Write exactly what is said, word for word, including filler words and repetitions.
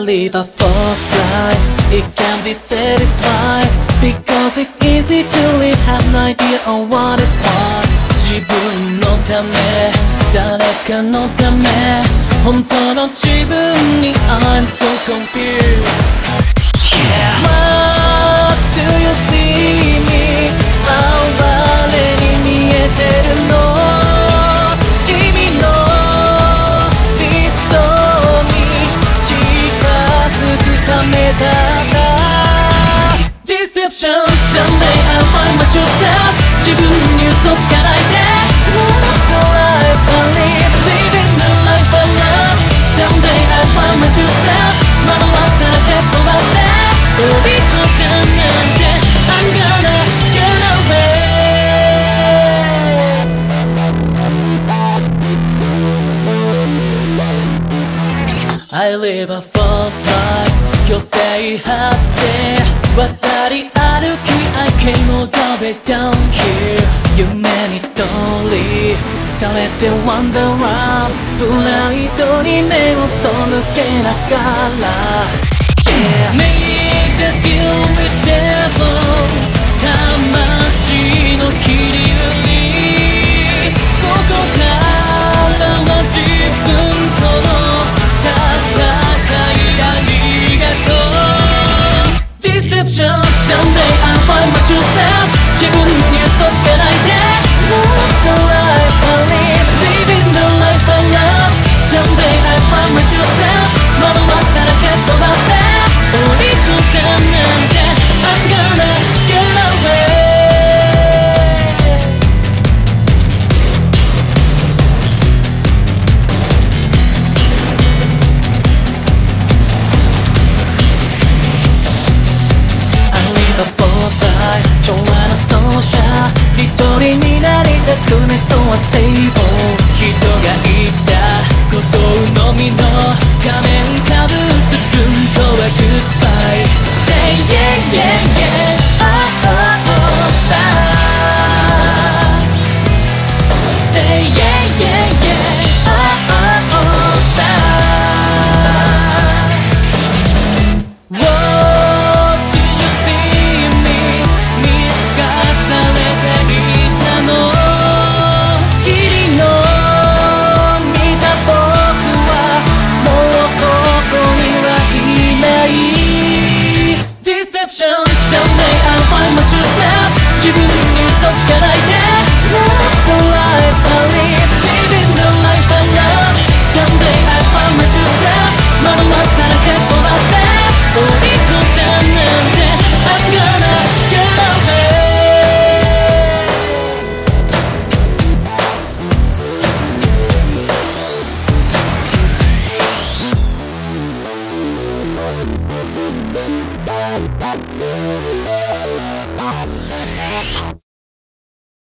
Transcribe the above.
live a false life. It can be satisfied because it's easy to live, have no idea of what is what. 自分のため、誰かのため、本当の自分に I'm so confused. What do you see me? 哀れに見えてるの？君の理想に近づくためだった。 Deception. Someday I'll find my true self. 自分に嘘つかないで。Not the life I live, living the life I love. Someday I'll find my true self. 惑わせたら蹴っ飛ばせ。追い越せなんて I'm gonna get away. I live a false life. 虚勢張って渡り歩き I came all the way down here. 夢に通り疲れて wander around. プライドに目を背けながら Yeah. Made a deal with devil.